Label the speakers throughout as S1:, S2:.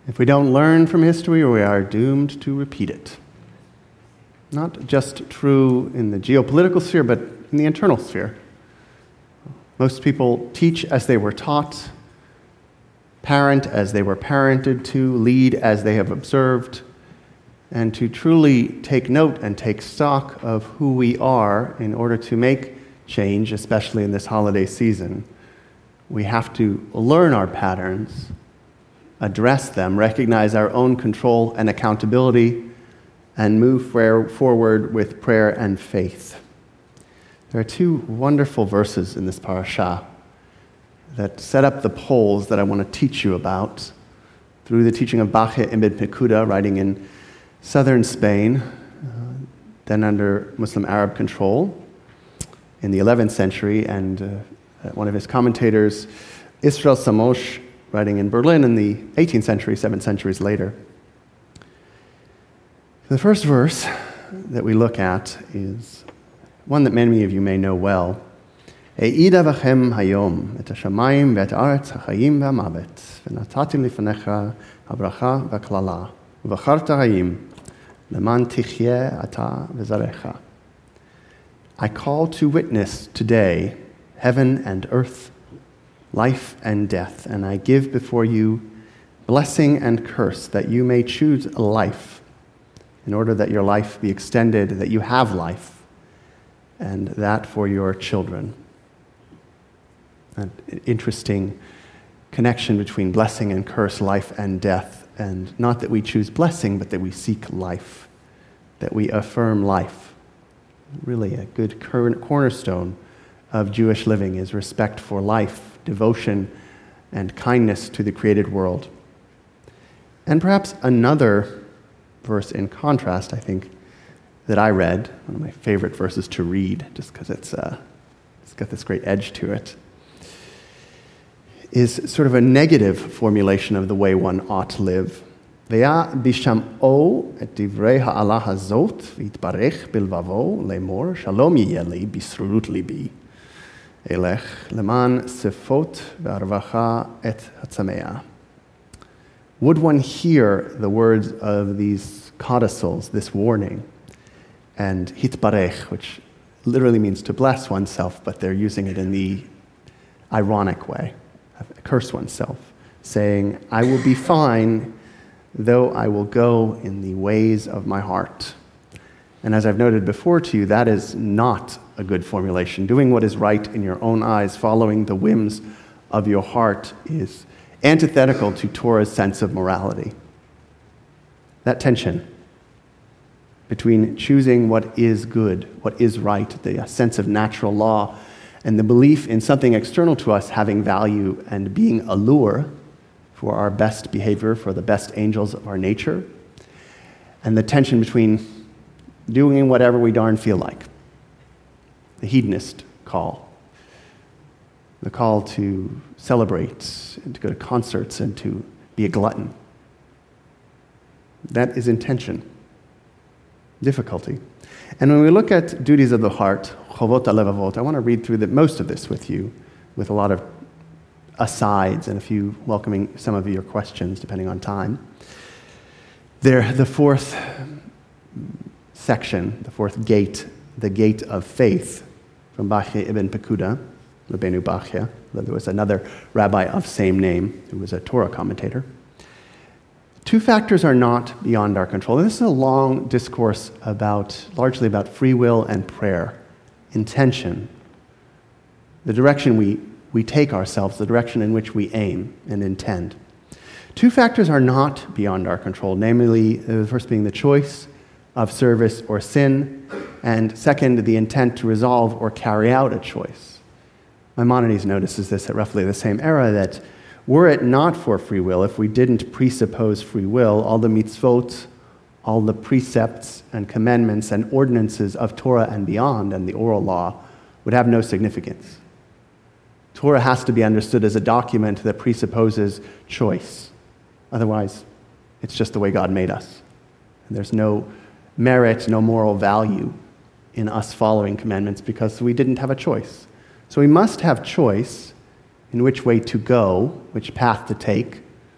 S1: If we don't learn from history, we are doomed to repeat it. Not just true in the geopolitical sphere, but in the internal sphere. Most people teach as they were taught, parent as they were parented to, lead as they have observed, and to truly take note and take stock of who we are in order to make change, especially in this holiday season. We have to learn our patterns, address them, recognize our own control and accountability, and move forward with prayer and faith. There are two wonderful verses in this parasha that set up the poles that I want to teach you about through the teaching of Bachya ibn Pekuda, writing in southern Spain, then under Muslim Arab control in the 11th century, and one of his commentators, Israel Samosh, writing in Berlin in the 18th century, 7 centuries later. The first verse that we look at is one that many of you may know well. Eida v'chem hayom et hashamayim ve'et haaretz hachayim ve'amavet v'natati lifanecha habracha v'klala v'bacharta hayim leman tichyeh ata v'zarecha. I call to witness today heaven and earth, life and death, and I give before you blessing and curse, that you may choose life, in order that your life be extended, that you have life, and that for your children. An interesting connection between blessing and curse, life and death, and not that we choose blessing, but that we seek life, that we affirm life. Really a good cornerstone of Jewish living is respect for life, devotion, and kindness to the created world. And perhaps another verse in contrast, I think, that I read, one of my favorite verses to read, just because it's got this great edge to it, is sort of a negative formulation of the way one ought to live. Ve'ya bisham'o et divrei ha'ala hazot v'yitbarech bilvavo lemor shalom yeh li bisrut libi elech leman sefot ve'arvacha et hatzamea. Would one hear the words of these codicils, this warning, and hitbarech, which literally means to bless oneself, but they're using it in the ironic way, curse oneself, saying, I will be fine, though I will go in the ways of my heart. And as I've noted before to you, that is not a good formulation. Doing what is right in your own eyes, following the whims of your heart, is antithetical to Torah's sense of morality. That tension between choosing what is good, what is right, the sense of natural law, and the belief in something external to us having value and being a lure for our best behavior, for the best angels of our nature, and the tension between doing whatever we darn feel like, the hedonist call, the call to celebrate and to go to concerts and to be a glutton. That is intention, difficulty. And when we look at duties of the heart, chovot halevavot, I want to read through most of this with you, with a lot of asides and a few welcoming some of your questions, depending on time. The fourth section, the fourth gate, the gate of faith, from Bachya ibn Pekuda, Rabbeinu Bachya. There was another rabbi of same name who was a Torah commentator. Two factors are not beyond our control. And this is a long discourse largely about free will and prayer, intention, the direction we take ourselves, the direction in which we aim and intend. Two factors are not beyond our control, namely, the first being the choice of service or sin, and second, the intent to resolve or carry out a choice. Maimonides notices this at roughly the same era, that were it not for free will, if we didn't presuppose free will, all the mitzvot, all the precepts and commandments and ordinances of Torah and beyond and the oral law would have no significance. Torah has to be understood as a document that presupposes choice. Otherwise, it's just the way God made us. And there's no merit, no moral value in us following commandments because we didn't have a choice. So we must have choice in which way to go, which path to take,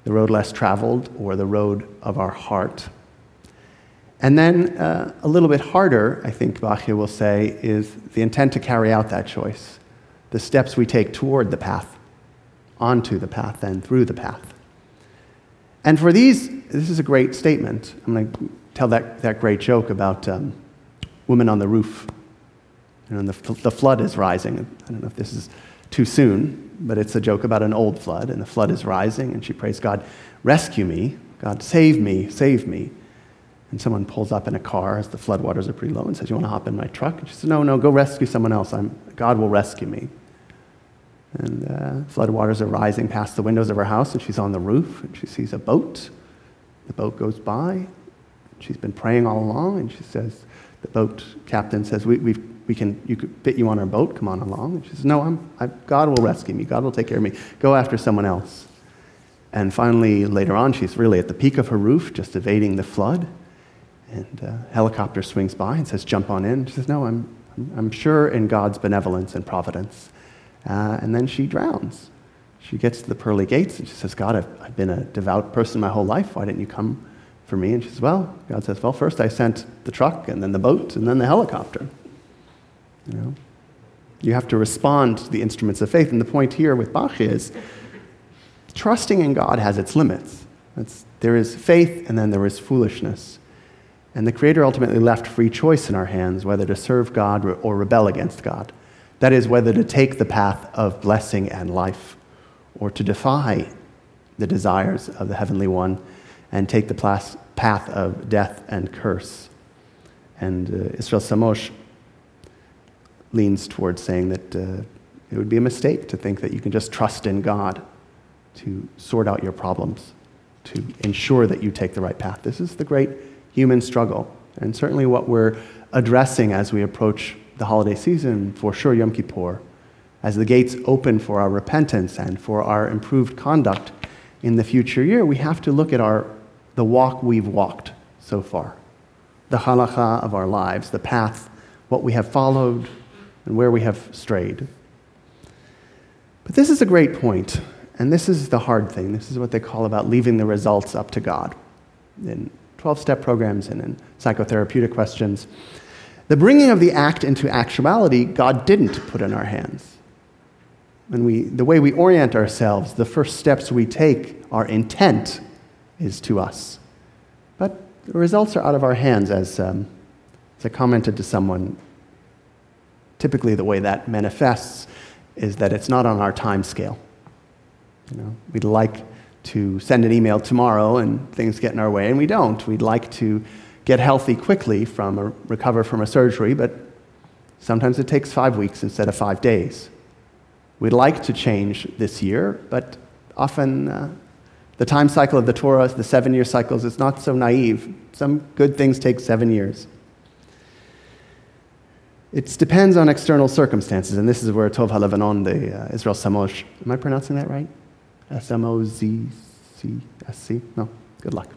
S1: the road less traveled, or the road of our heart. And then a little bit harder, I think Bachya will say, is the intent to carry out that choice, the steps we take toward the path, onto the path, and through the path. And for these, this is a great statement. I'm going to tell that great joke about woman on the roof. And the flood is rising. I don't know if this is too soon, but it's a joke about an old flood, and the flood is rising, and she prays, God, rescue me. God, save me, save me. And someone pulls up in a car as the floodwaters are pretty low and says, you want to hop in my truck? And she says, no, go rescue someone else. God will rescue me. And floodwaters are rising past the windows of her house, and she's on the roof, and she sees a boat. The boat goes by. She's been praying all along, and she says, the boat captain says, you could fit you on our boat, come on along. And she says, no, God will rescue me. God will take care of me. Go after someone else. And finally, later on, she's really at the peak of her roof, just evading the flood. And a helicopter swings by and says, jump on in. She says, no, I'm sure in God's benevolence and providence. And then she drowns. She gets to the pearly gates, and she says, God, I've been a devout person my whole life. Why didn't you come for me? And she says, God says, first I sent the truck, and then the boat, and then the helicopter. You have to respond to the instruments of faith. And the point here with Bachya is trusting in God has its limits. There is faith, and then there is foolishness. And the Creator ultimately left free choice in our hands, whether to serve God or rebel against God. That is, whether to take the path of blessing and life, or to defy the desires of the Heavenly One and take the path of death and curse. And Israel Samosh leans towards saying that it would be a mistake to think that you can just trust in God to sort out your problems, to ensure that you take the right path. This is the great human struggle, and certainly what we're addressing as we approach the holiday season, for sure Yom Kippur, as the gates open for our repentance and for our improved conduct in the future year. We have to look at the walk we've walked so far, the halakha of our lives, the path, what we have followed, and where we have strayed. But this is a great point, and this is the hard thing. This is what they call about leaving the results up to God in 12-step programs and in psychotherapeutic questions. The bringing of the act into actuality, God didn't put in our hands. The way we orient ourselves, the first steps we take, our intent is to us. But the results are out of our hands, as I commented to someone. Typically the way that manifests is that it's not on our time scale. We'd like to send an email tomorrow and things get in our way, and we don't. We'd like to get healthy quickly recover from a surgery, but sometimes it takes 5 weeks instead of 5 days. We'd like to change this year, but often the time cycle of the Torah, the 7-year cycles, is not so naive. Some good things take 7 years. It depends on external circumstances, and this is where Tov HaLevanon, the Israel Samosh, am I pronouncing that right? S-M-O-Z-C-S-C? No, good luck.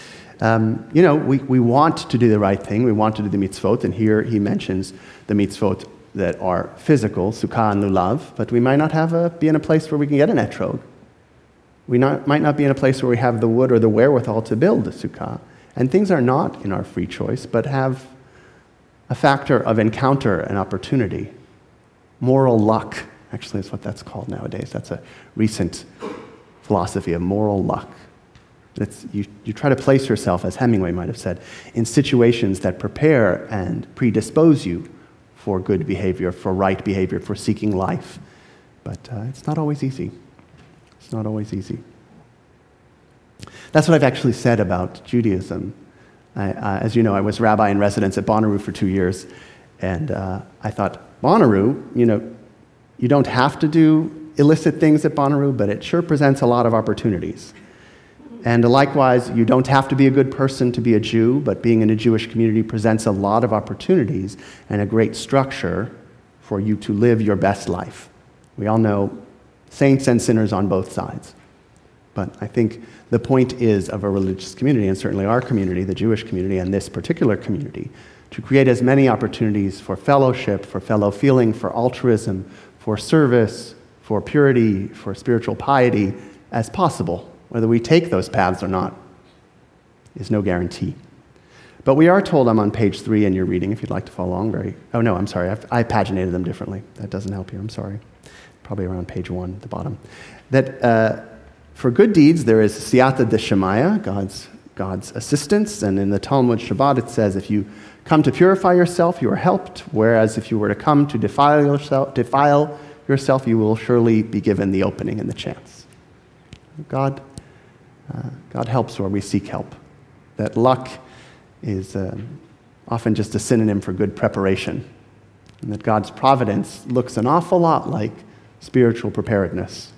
S1: We want to do the right thing. We want to do the mitzvot, and here he mentions the mitzvot that are physical, sukkah and lulav, but we might not be in a place where we can get an etrog. We might not be in a place where we have the wood or the wherewithal to build a sukkah, and things are not in our free choice, but have a factor of encounter and opportunity. Moral luck, actually, is what that's called nowadays. That's a recent philosophy of moral luck. You try to place yourself, as Hemingway might have said, in situations that prepare and predispose you for good behavior, for right behavior, for seeking life. But it's not always easy. It's not always easy. That's what I've actually said about Judaism. As you know, I was rabbi in residence at Bonnaroo for 2 years, and I thought, Bonnaroo, you don't have to do illicit things at Bonnaroo, but it sure presents a lot of opportunities. And likewise, you don't have to be a good person to be a Jew, but being in a Jewish community presents a lot of opportunities and a great structure for you to live your best life. We all know saints and sinners on both sides. But I think the point is of a religious community, and certainly our community, the Jewish community, and this particular community, to create as many opportunities for fellowship, for fellow feeling, for altruism, for service, for purity, for spiritual piety as possible. Whether we take those paths or not is no guarantee. But we are told, I'm on page 3 in your reading, if you'd like to follow along. Oh no, I'm sorry, I paginated them differently. That doesn't help you, I'm sorry. Probably around page 1 at the bottom. That for good deeds there is siyata deshemaya, God's assistance, and in the Talmud Shabbat it says, if you come to purify yourself, you are helped, whereas if you were to come to defile yourself, you will surely be given the opening and the chance. God helps where we seek help. That luck is often just a synonym for good preparation, and that God's providence looks an awful lot like spiritual preparedness.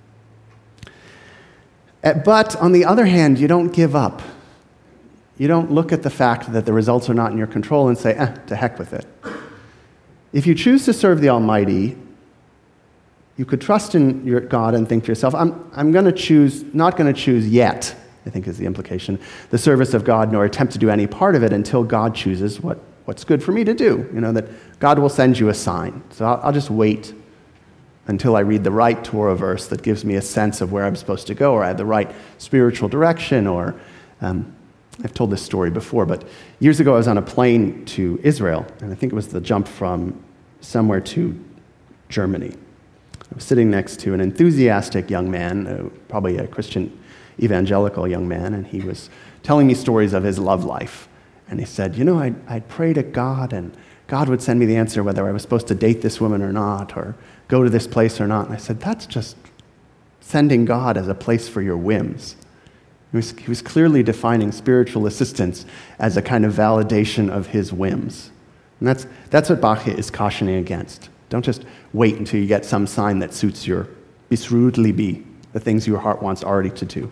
S1: But on the other hand, you don't give up. You don't look at the fact that the results are not in your control and say, to heck with it. If you choose to serve the Almighty, you could trust in your God and think to yourself, I'm going to choose, not going to choose yet, I think is the implication, the service of God, nor attempt to do any part of it until God chooses what's good for me to do. That God will send you a sign. So I'll just wait until I read the right Torah verse that gives me a sense of where I'm supposed to go, or I have the right spiritual direction, or I've told this story before, but years ago I was on a plane to Israel, and I think it was the jump from somewhere to Germany. I was sitting next to an enthusiastic young man, probably a Christian evangelical young man, and he was telling me stories of his love life. And he said, I'd pray to God, and God would send me the answer whether I was supposed to date this woman or not, or go to this place or not. And I said, that's just sending God as a place for your whims. He was clearly defining spiritual assistance as a kind of validation of his whims. And that's what Bachya is cautioning against. Don't just wait until you get some sign that suits your bisrudli be, the things your heart wants already to do.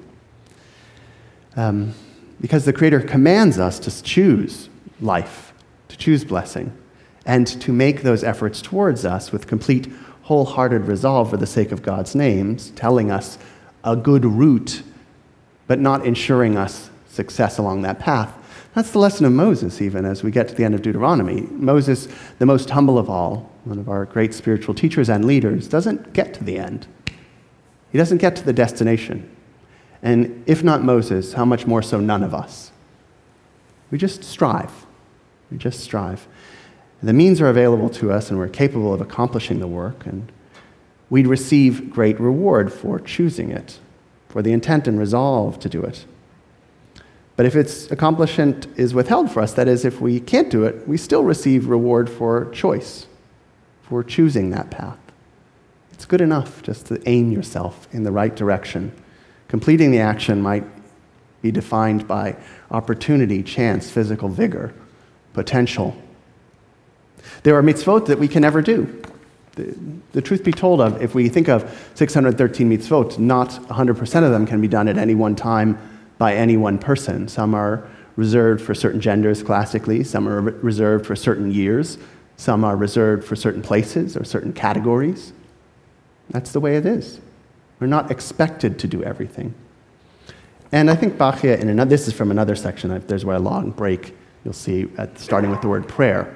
S1: Because the Creator commands us to choose life, to choose blessing, and to make those efforts towards us with complete, wholehearted resolve for the sake of God's names, telling us a good route, but not ensuring us success along that path. That's the lesson of Moses, even as we get to the end of Deuteronomy. Moses, the most humble of all, one of our great spiritual teachers and leaders, doesn't get to the end. He doesn't get to the destination. And if not Moses, how much more so none of us? We just strive. We just strive. The means are available to us, and we're capable of accomplishing the work, and we'd receive great reward for choosing it, for the intent and resolve to do it. But if its accomplishment is withheld for us, that is, if we can't do it, we still receive reward for choice, for choosing that path. It's good enough just to aim yourself in the right direction. Completing the action might be defined by opportunity, chance, physical vigor, potential. There are mitzvot that we can never do. The truth be told, if we think of 613 mitzvot, not 100% of them can be done at any one time by any one person. Some are reserved for certain genders classically, some are reserved for certain years, some are reserved for certain places or certain categories. That's the way it is. We're not expected to do everything. And I think Bachya, this is from another section, there's where a long break, you'll see, starting with the word prayer.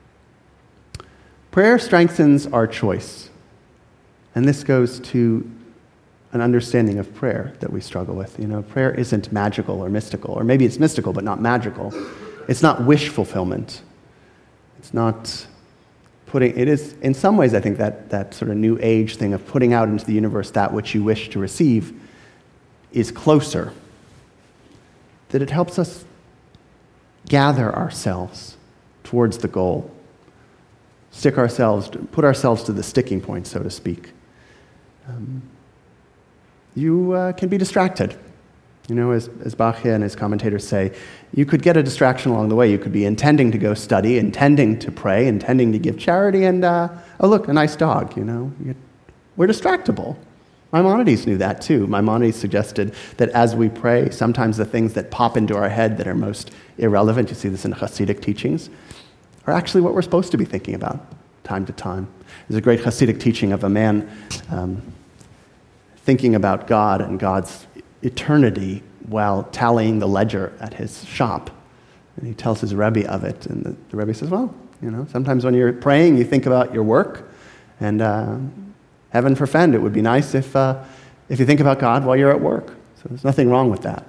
S1: Prayer strengthens our choice. And this goes to an understanding of prayer that we struggle with. Prayer isn't magical or mystical, or maybe it's mystical but not magical. It's not wish fulfillment. It's not it is, in some ways, I think that sort of new age thing of putting out into the universe that which you wish to receive is closer. That it helps us gather ourselves towards the goal. Put ourselves to the sticking point, so to speak. You can be distracted. As Bachya and his commentators say, you could get a distraction along the way. You could be intending to go study, intending to pray, intending to give charity, and, oh look, a nice dog, We're distractible. Maimonides knew that too. Maimonides suggested that as we pray, sometimes the things that pop into our head that are most irrelevant, you see this in Hasidic teachings, are actually what we're supposed to be thinking about time to time. There's a great Hasidic teaching of a man thinking about God and God's eternity while tallying the ledger at his shop. And he tells his Rebbe of it, and the Rebbe says, well, sometimes when you're praying, you think about your work, and heaven forfend, it would be nice if you think about God while you're at work. So there's nothing wrong with that.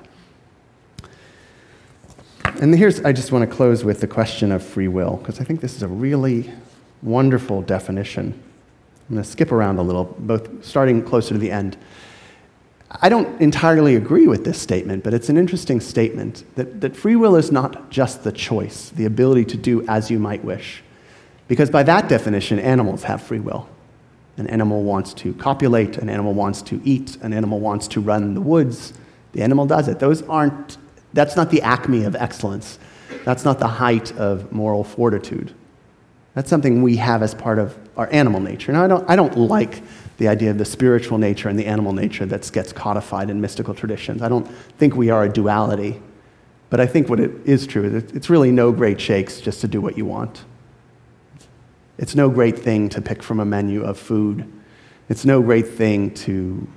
S1: And I just want to close with the question of free will, because I think this is a really wonderful definition. I'm going to skip around a little, both starting closer to the end. I don't entirely agree with this statement, but it's an interesting statement that free will is not just the choice, the ability to do as you might wish. Because by that definition, animals have free will. An animal wants to copulate, an animal wants to eat, an animal wants to run in the woods. The animal does it. That's not the acme of excellence. That's not the height of moral fortitude. That's something we have as part of our animal nature. Now, I don't like the idea of the spiritual nature and the animal nature that gets codified in mystical traditions. I don't think we are a duality. But I think what it is true is it's really no great shakes just to do what you want. It's no great thing to pick from a menu of food. It's no great thing to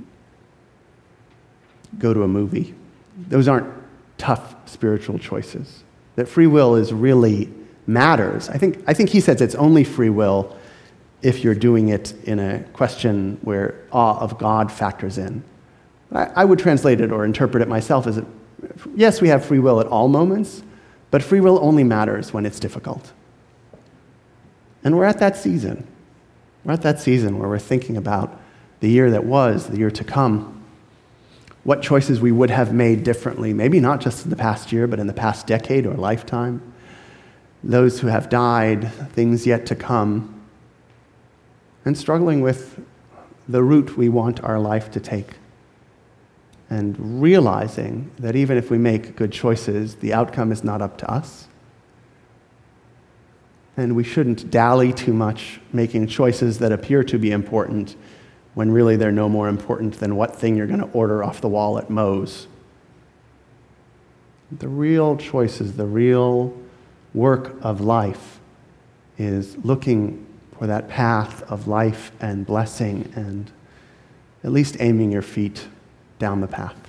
S1: go to a movie. Those aren't tough spiritual choices. That free will is really matters. I think he says it's only free will if you're doing it in a question where awe of God factors in. I would translate it or interpret it myself as, yes, we have free will at all moments, but free will only matters when it's difficult. And we're at that season. We're at that season where we're thinking about the year that was, the year to come, what choices we would have made differently, maybe not just in the past year, but in the past decade or lifetime. Those who have died, things yet to come, and struggling with the route we want our life to take. And realizing that even if we make good choices, the outcome is not up to us. And we shouldn't dally too much making choices that appear to be important when really they're no more important than what thing you're going to order off the wall at Moe's. The real choices, the real work of life is looking for that path of life and blessing and at least aiming your feet down the path.